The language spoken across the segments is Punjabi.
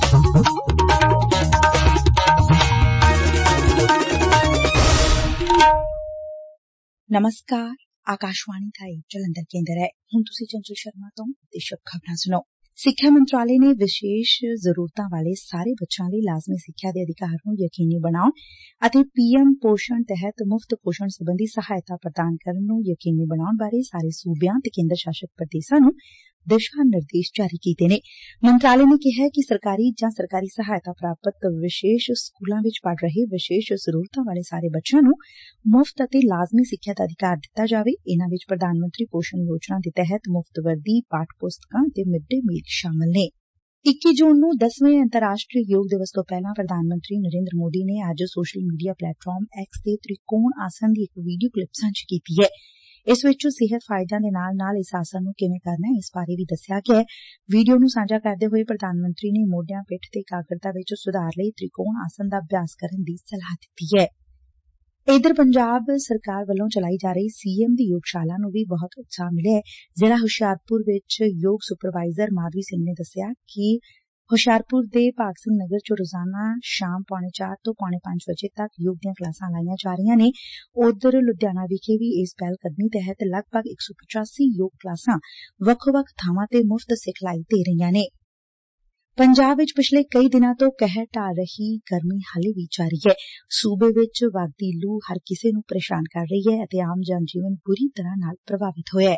नमस्कार, आकाशवाणी का एक जलंधर केंद्र है। ਹੁਣ ਤੁਸੀਂ ਚੰਚਲ ਸ਼ਰਮਾ ਤੋਂ ਦੇਸ਼ਕ ਖਬਰਾਂ ਸੁਣੋ। ਸਿੱਖਿਆ ਮੰਤਰਾਲੇ ਨੇ ਵਿਸ਼ੇਸ਼ ਜ਼ਰੂਰਤਾਂ ਵਾਲੇ ਸਾਰੇ ਬੱਚਿਆਂ ਲਈ ਲਾਜ਼ਮੀ ਸਿੱਖਿਆ ਦੇ ਅਧਿਕਾਰ ਨੂੰ ਯਕੀਨੀ ਬਣਾਉਣ ਅਤੇ ਪੀਐਮ ਪੋਸ਼ਣ ਤਹਿਤ ਮੁਫਤ ਪੋਸ਼ਣ ਸੰਬੰਧੀ ਸਹਾਇਤਾ ਪ੍ਰਦਾਨ ਕਰਨ ਨੂੰ ਯਕੀਨੀ ਬਣਾਉਣ ਬਾਰੇ ਸਾਰੇ ਸੂਬਿਆਂ ਤੇ ਕੇਂਦਰ ਸ਼ਾਸਤ ਪ੍ਰਦੇਸ਼ਾਂ ਨੂੰ ਦਿਸ਼ਾ ਨਿਰਦੇਸ਼ ਜਾਰੀ ਕੀਤੇ ਨੇ। ਮੰਤਰਾਲੇ ਨੇ ਕਿਹਾ ਕਿ ਸਰਕਾਰੀ ਜਾਂ ਸਰਕਾਰੀ ਸਹਾਇਤਾ ਪ੍ਰਾਪਤ ਵਿਸ਼ੇਸ਼ ਸਕੂਲਾਂ ਵਿੱਚ ਪੜ ਰਹੇ ਵਿਸ਼ੇਸ਼ ਜ਼ਰੂਰਤਾਂ ਵਾਲੇ ਸਾਰੇ ਬੱਚਿਆਂ ਨੂੰ ਮੁਫਤ ਅਤੇ ਲਾਜ਼ਮੀ ਸਿੱਖਿਆ ਦਾ ਅਧਿਕਾਰ ਦਿੱਤਾ ਜਾਵੇ। ਇਨ੍ਹਾਂ ਵਿੱਚ ਪ੍ਰਧਾਨ ਮੰਤਰੀ ਪੋਸ਼ਣ ਯੋਜਨਾ ਦੇ ਤਹਿਤ ਮੁਫਤ ਵਰਦੀ, ਪਾਠ ਪੁਸਤਕਾਂ ਤੇ ਮਿਡ ਡੇ ਮੀਲ ਸ਼ਾਮਲ ਨੇ। 21 ਜੂਨ ਨੂੰ 10ਵੇਂ ਅੰਤਰਰਾਸ਼ਟਰੀ ਯੋਗ ਦਿਵਸ ਤੋਂ ਪਹਿਲਾਂ ਪ੍ਰਧਾਨ ਮੰਤਰੀ ਨਰਿੰਦਰ ਮੋਦੀ ਨੇ ਅੱਜ ਸੋਸ਼ਲ ਮੀਡੀਆ ਪਲੇਟਫਾਰਮ ਐਕਸ ਤੇ ਤ੍ਰਿਕੋਣ ਆਸਨ ਦੀ ਇੱਕ ਵੀਡੀਓ ਕਲਿੱਪ ਸਾਂਝੀ ਕੀਤੀ ਹੈ। ਇਸ ਵਿੱਚ ਸਿਹਤ ਫਾਇਦਿਆਂ ਦੇ ਨਾਲ ਇਸ ਆਸਨ ਨੂੰ ਕਿਵੇਂ ਕਰਨਾ ਹੈ, ਇਸ ਬਾਰੇ ਵੀ ਦੱਸਿਆ ਗਿਆ ਹੈ। ਵੀਡੀਓ ਨੂੰ ਸਾਂਝਾ ਕਰਦੇ ਹੋਏ ਪ੍ਰਧਾਨ ਮੰਤਰੀ ਨੇ ਮੋਢਿਆਂ, ਪਿੱਠ ਤੇ ਇਕਾਗਰਤਾ ਵਿੱਚ ਸੁਧਾਰ ਲਈ ਤ੍ਰਿਕੋਣ ਆਸਨ ਦਾ ਅਭਿਆਸ ਕਰਨ ਦੀ ਸਲਾਹ ਦਿੱਤੀ ਹੈ। ਇਧਰ ਪੰਜਾਬ ਸਰਕਾਰ ਵੱਲੋਂ ਚਲਾਈ ਜਾ ਰਹੀ ਸੀਐਮ ਦੀ ਯੋਗਸ਼ਾਲਾ ਨੂੰ ਵੀ ਬਹੁਤ ਉਤਸ਼ਾਹ ਮਿਲਿਆ ਹੈ। ਜ਼ਿਲ੍ਹਾ ਹੁਸ਼ਿਆਰਪੁਰ ਵਿੱਚ ਯੋਗ ਸੁਪਰਵਾਈਜ਼ਰ ਮਾਧਵੀ ਸਿੰਘ ਨੇ ਦੱਸਿਆ ਕਿ ਹੁਸ਼ਿਆਰਪੁਰ ਦੇ ਭਾਗ ਸਿੰਘ ਨਗਰ 'ਚ ਰੋਜ਼ਾਨਾ ਸ਼ਾਮ 4:45 ਤੋਂ 5:45 ਵਜੇ ਤੱਕ ਯੋਗ ਦੀਆਂ ਕਲਾਸਾਂ ਲਾਈਆਂ ਜਾ ਰਹੀਆਂ ਨੇ। ਉਧਰ ਲੁਧਿਆਣਾ ਵਿਖੇ ਵੀ ਇਸ ਪਹਿਲ ਕਦਮੀ ਤਹਿਤ ਲਗਭਗ 185 ਯੋਗ ਕਲਾਸਾਂ ਵੱਖ-ਵੱਖ ਥਾਵਾਂ ਤੇ ਮੁਫਤ ਸਿਖਲਾਈ ਦੇ ਰਹੀਆਂ ਨੇ। ਪੰਜਾਬ ਵਿੱਚ ਪਿਛਲੇ ਕਈ ਦਿਨਾਂ ਤੋਂ ਕਹਿਰ ਢਾਹ ਰਹੀ ਗਰਮੀ ਹਾਲੇ ਵੀ ਜਾਰੀ ਹੈ। ਸੂਬੇ ਵਿੱਚ ਵਗਦੀ ਲੂ ਹਰ ਕਿਸੇ ਨੂੰ ਪਰੇਸ਼ਾਨ ਕਰ ਰਹੀ ਹੈ ਅਤੇ ਆਮ ਜਨ ਜੀਵਨ ਬੁਰੀ ਤਰ੍ਹਾਂ ਨਾਲ ਪ੍ਰਭਾਵਿਤ ਹੋਇਆ ਹੈ।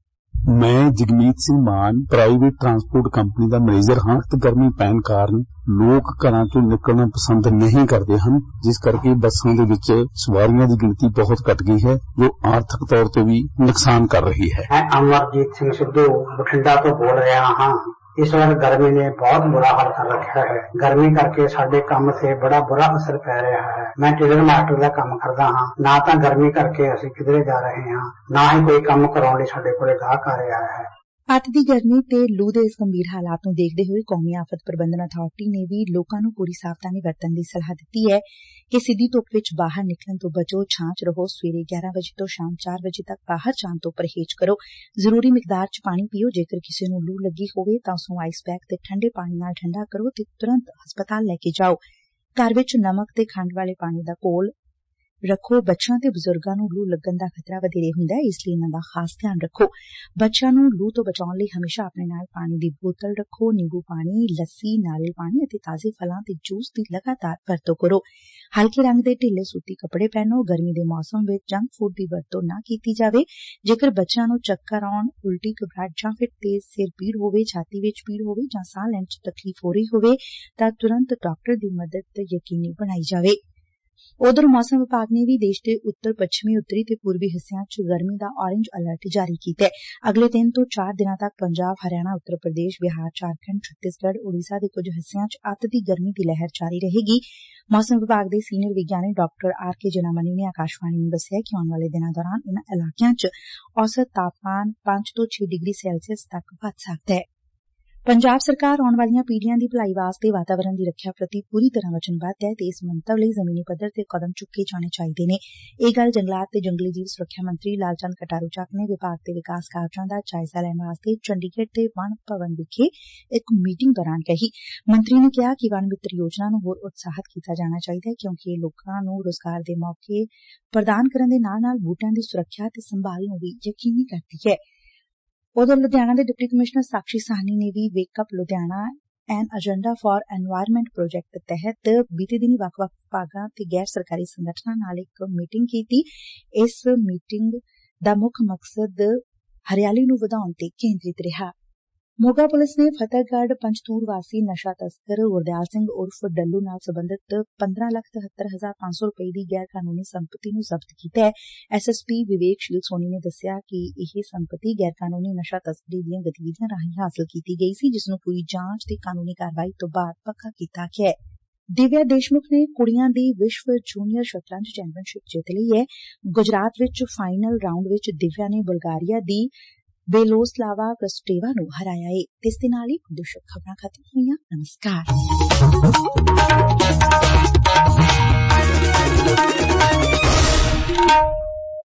ਮੈਂ Jagmeet Singh Maan private transport company ਦਾ ਮੈਨੇਜਰ ਹਾਂ ਤੇ ਗਰਮੀ ਪੈਣ ਕਾਰਨ ਲੋਕ ਘਰਾਂ ਤੋਂ ਨਿਕਲਣਾ ਪਸੰਦ ਨਹੀਂ ਕਰਦੇ ਹਨ, ਜਿਸ ਕਰਕੇ ਬੱਸਾਂ ਦੇ ਵਿੱਚ ਸਵਾਰੀਆਂ ਦੀ ਗਿਣਤੀ ਬਹੁਤ ਘਟ ਗਈ ਹੈ, ਜੋ ਆਰਥਿਕ ਤੌਰ ਤੇ ਵੀ ਨੁਕਸਾਨ ਕਰ ਰਹੀ ਹੈ। ਮੈਂ ਅਮਰਜੀਤ ਸਿੰਘ ਸਿੱਧੂ ਬਠਿੰਡਾ ਤੋਂ ਬੋਲ ਰਿਹਾ ਹਾਂ। ਇਸ ਵਾਰ ਗਰਮੀ ਨੇ ਬਹੁਤ ਬੁਰਾ ਹਾਲ ਕਰ ਰੱਖਿਆ ਹੈ। ਗਰਮੀ ਕਰਕੇ ਸਾਡੇ ਕੰਮ ਤੇ ਬੜਾ ਬੁਰਾ ਅਸਰ ਪੈ ਰਿਹਾ ਹੈ। ਮੈਂ ਟੇਲਰ ਮਾਸਟਰ ਦਾ ਕੰਮ ਕਰਦਾ ਹਾਂ। ਨਾ ਤਾਂ ਗਰਮੀ ਕਰਕੇ ਅਸੀਂ ਕਿਧਰੇ ਜਾ ਰਹੇ ਹਾਂ, ਨਾ ਹੀ ਕੋਈ ਕੰਮ ਕਰਾਉਣ ਲਈ ਸਾਡੇ ਕੋਲੇ ਗਾਹਕ ਆ ਰਿਹਾ ਹੈ। ਅੱਤ ਦੀ ਗਰਮੀ ਤੇ ਲੂ ਦੇ ਇਸ ਗੰਭੀਰ ਹਾਲਾਤ ਨੂੰ ਦੇਖਦੇ ਹੋਏ ਕੌਮੀ ਆਫਤ ਪ੍ਰਬੰਧਨ ਅਥਾਰਟੀ ਨੇ ਵੀ ਲੋਕਾਂ ਨੂੰ ਪੂਰੀ ਸਾਵਧਾਨੀ ਵਰਤਣ ਦੀ ਸਲਾਹ ਦਿੱਤੀ ਹੈ ਕਿ ਸਿੱਧੀ ਧੁੱਪ ਵਿੱਚ ਬਾਹਰ ਨਿਕਲਣ ਤੋਂ ਬਚੋ, ਛਾਂ 'ਚ ਰਹੋ, ਸਵੇਰੇ 11 ਵਜੇ ਤੋਂ ਸ਼ਾਮ 4 ਵਜੇ ਤੱਕ ਬਾਹਰ ਜਾਣ ਤੋਂ ਪਰਹੇਜ਼ ਕਰੋ, ਜ਼ਰੂਰੀ ਮਿਕਦਾਰ 'ਚ ਪਾਣੀ ਪੀਓ, ਜੇਕਰ ਕਿਸੇ ਨੂੰ ਲੂ ਲੱਗੀ ਹੋਵੇ ਤਾਂ ਉਸਨੂੰ ਆਈਸ ਪੈਕ ਤੇ ਠੰਡੇ ਪਾਣੀ ਨਾਲ ਠੰਡਾ ਕਰੋ ਤੇ ਤੁਰੰਤ ਹਸਪਤਾਲ ਲੈ ਕੇ ਜਾਓ। ਘਰ ਵਿੱਚ ਨਮਕ ਤੇ ਖੰਡ ਵਾਲੇ ਪਾਣੀ ਦਾ ਘੋਲ ਰੱਖੋ। ਬੱਚਿਆਂ ਤੇ ਬਜ਼ੁਰਗਾਂ ਨੂੰ ਲੂ ਲੱਗਣ ਦਾ ਖਤਰਾ ਵਧੇਰੇ ਹੁੰਦਾ ਹੈ, ਇਸ ਲਈ ਇਹਨਾਂ ਦਾ ਖਾਸ ਧਿਆਨ ਰੱਖੋ। ਬੱਚਿਆਂ ਨੂੰ ਲੂ ਤੋਂ ਬਚਾਉਣ ਲਈ ਹਮੇਸ਼ਾ ਆਪਣੇ ਨਾਲ ਪਾਣੀ ਦੀ ਬੋਤਲ ਰੱਖੋ। ਨਿੰਬੂ ਪਾਣੀ, ਲੱਸੀ, ਨਾਰੀਅਲ ਪਾਣੀ ਅਤੇ ਤਾਜ਼ੇ ਫਲਾਂ ਤੇ ਜੂਸ ਦੀ ਲਗਾਤਾਰ ਵਰਤੋਂ ਕਰੋ। ਹਲਕੇ ਰੰਗ ਦੇ ਢਿੱਲੇ ਸੂਤੀ ਕੱਪੜੇ ਪਹਿਨੋ। ਗਰਮੀ ਦੇ ਮੌਸਮ ਵਿੱਚ ਜੰਕ ਫੂਡ ਦੀ ਵਰਤੋਂ ਨਾ ਕੀਤੀ ਜਾਵੇ। ਜੇਕਰ ਬੱਚਿਆਂ ਨੂੰ ਚੱਕਰ ਆਉਣ, ਉਲਟੀ, ਘਬਰਾਹਟ ਜਾਂ ਫਿਰ ਤੇਜ਼ ਸਿਰ ਪੀੜ ਹੋਵੇ, ਛਾਤੀ ਵਿੱਚ ਪੀੜ ਹੋਵੇ ਜਾਂ ਸਾਹ ਲੈਣ 'ਚ ਤਕਲੀਫ ਹੋ ਰਹੀ ਹੋਵੇ ਤਾਂ ਤੁਰੰਤ ਡਾਕਟਰ ਦੀ ਮਦਦ ਯਕੀਨੀ ਬਣਾਈ ਜਾਵੇ। ਉਧਰ ਮੌਸਮ ਵਿਭਾਗ ਨੇ ਵੀ ਦੇਸ਼ ਦੇ ਉੱਤਰ ਪੱਛਮੀ, ਉੱਤਰੀ ਤੇ ਪੂਰਬੀ ਹਿੱਸਿਆਂ 'ਚ ਗਰਮੀ ਦਾ ਔਰੇਂਜ ਅਲਰਟ ਜਾਰੀ ਕੀਤਾ ਹੈ। ਅਗਲੇ 3 ਤੋਂ 4 ਦਿਨਾਂ ਤੱਕ ਪੰਜਾਬ, ਹਰਿਆਣਾ, ਉੱਤਰ ਪ੍ਰਦੇਸ਼, ਬਿਹਾਰ, ਝਾਰਖੰਡ, ਛੱਤੀਸਗੜ੍ਹ, ਉੜੀਸਾ ਦੇ ਕੁਝ ਹਿੱਸਿਆਂ 'ਚ ਅੱਤ ਦੀ ਗਰਮੀ ਦੀ ਲਹਿਰ ਜਾਰੀ ਰਹੇਗੀ। ਮੌਸਮ ਵਿਭਾਗ ਦੇ ਸੀਨੀਅਰ ਵਿਗਿਆਨੀ ਡਾਕਟਰ ਆਰ.ਕੇ. ਜਨਾਮਨੀ ਨੇ ਆਕਾਸ਼ਵਾਣੀ ਨੂੰ ਦੱਸਿਆ ਕਿ ਆਉਣ ਵਾਲੇ ਦਿਨਾਂ ਦੌਰਾਨ ਇਨ੍ਹਾਂ ਇਲਾਕਿਆਂ 'ਚ ਔਸਤ ਤਾਪਮਾਨ 5 ਤੋਂ 6 ਡਿਗਰੀ ਸੈਲਸੀਅਸ ਤੱਕ ਵੱਧ ਸਕਦਾ ਹੈ। ਪੰਜਾਬ ਸਰਕਾਰ ਆਉਣ ਵਾਲੀਆਂ ਪੀੜ੍ਹੀਆਂ ਦੀ ਭਲਾਈ ਵਾਸਤੇ ਵਾਤਾਵਰਣ ਦੀ ਰੱਖਿਆ ਪ੍ਰਤੀ ਪੂਰੀ ਤਰ੍ਹਾਂ ਵਚਨਬੱਧ ਹੈ ਤੇ ਇਸ ਮੰਤਵ ਲਈ ਜ਼ਮੀਨੀ ਪੱਧਰ ਤੇ ਕਦਮ ਚੁੱਕੇ ਜਾਣੇ ਚਾਹੀਦੇ ਨੇ। ਇਹ ਗੱਲ ਜੰਗਲਾਤ ਤੇ ਜੰਗਲੀ ਜੀਵ ਸੁਰੱਖਿਆ ਮੰਤਰੀ ਲਾਲਚੰਦ ਕਟਾਰੂ ਚੱਕ ਨੇ ਵਿਭਾਗ ਦੇ ਵਿਕਾਸ ਕਾਰਜਾਂ ਦਾ ਜਾਇਜ਼ਾ ਲੈਣ ਵਾਸਤੇ ਚੰਡੀਗੜ੍ਹ ਦੇ ਵਣ ਭਵਨ ਵਿਖੇ ਇੱਕ ਮੀਟਿੰਗ ਦੌਰਾਨ ਕਹੀ। ਮੰਤਰੀ ਨੇ ਕਿਹਾ ਕਿ ਵਣ ਮਿੱਤਰ ਯੋਜਨਾ ਨੂੰ ਹੋਰ ਉਤਸ਼ਾਹਿਤ ਕੀਤਾ ਜਾਣਾ ਚਾਹੀਦਾ ਹੈ, ਕਿਉਂਕਿ ਇਹ ਲੋਕਾਂ ਨੂੰ ਰੁਜ਼ਗਾਰ ਦੇ ਮੌਕੇ ਪ੍ਰਦਾਨ ਕਰਨ ਦੇ ਨਾਲ-ਨਾਲ ਬੂਟਿਆਂ ਦੀ ਸੁਰੱਖਿਆ ਤੇ ਸੰਭਾਲ ਨੂੰ ਵੀ ਯਕੀਨੀ ਕਰਦੀ ਹੈ। ਉਧਰ ਲੁਧਿਆਣਾ ਦੇ ਡਿਪਟੀ ਕਮਿਸ਼ਨਰ ਸਾਕਸ਼ੀ ਸਾਹਨੀ ਨੇ ਵੀ wake up Ludhiana an agenda for environment project ਤਹਿਤ ਬੀਤੇ ਦਿਨੀ ਵੱਖ-ਵੱਖ ਵਿਭਾਗਾਂ ਤੇ ਗੈਰ ਸਰਕਾਰੀ ਸੰਗਠਨਾਂ ਨਾਲ ਇੱਕ ਮੀਟਿੰਗ ਕੀਤੀ। ਇਸ ਮੀਟਿੰਗ ਦਾ ਮੁੱਖ ਮਕਸਦ ਹਰਿਆਲੀ ਨੂੰ ਵਧਾਉਣ ਤੇ ਕੇਂਦਰਿਤ ਰਿਹਾ। ਮੋਗਾ ਪੁਲਿਸ ਨੇ ਫਤਿਹਗੜ੍ਹ ਪੰਜਤੂਰ ਵਾਸੀ ਨਸ਼ਾ ਤਸਕਰ ਗੁਰਦਿਆਲ ਸਿੰਘ ਉਰਫ ਡੱਲੂ ਨਾਲ ਸਬੰਧਤ 15,73,500 ਰੁਪਏ ਦੀ ਗੈਰ ਕਾਨੂੰਨੀ ਸੰਪਤੀ ਨੂੰ ਜ਼ਬਤ ਕੀਤਾ ਹੈ। ਐਸਐਸਪੀ ਵਿਵੇਕਸ਼ੀਲ ਸੋਨੀ ਨੇ ਦੱਸਿਆ ਕਿ ਇਹ ਸੰਪਤੀ ਗੈਰ ਕਾਨੂੰਨੀ ਨਸ਼ਾ ਤਸਕਰੀ ਦੀਆਂ ਗਤੀਵਿਧੀਆਂ ਰਾਹੀਂ ਹਾਸਲ ਕੀਤੀ ਗਈ ਸੀ, ਜਿਸ ਨੂੰ ਪੂਰੀ ਜਾਂਚ ਤੇ ਕਾਨੂੰਨੀ ਕਾਰਵਾਈ ਤੋਂ ਬਾਅਦ ਪੱਕਾ ਕੀਤਾ ਗਿਆ ਹੈ। ਦਿਵਿਆ ਦੇਸ਼ਮੁਖ ਨੇ ਕੁੜੀਆਂ ਦੀ ਵਿਸ਼ਵ ਜੂਨੀਅਰ ਸ਼ਤਰੰਜ ਚੈਂਪੀਅਨਸ਼ਿਪ ਜਿੱਤ ਲਈ ਹੈ। ਗੁਜਰਾਤ ਵਿੱਚ ਫਾਈਨਲ ਰਾਊਂਡ ਵਿੱਚ ਦਿਵਿਆ ਨੇ ਬੁਲਗਾਰੀਆ ਦੀ ਬੇਲੋਸਲਾਵਾ ਕਸਟੇਵਾ ਨੂੰ ਹਰਾਇਆ ਏ। ਇਸ ਦੇ ਨਾਲ ਹੀ ਦਰਸ਼ਕ ਖਬਰਾਂ ਖਤਮ ਹੋਈਆਂ। ਨਮਸਕਾਰ।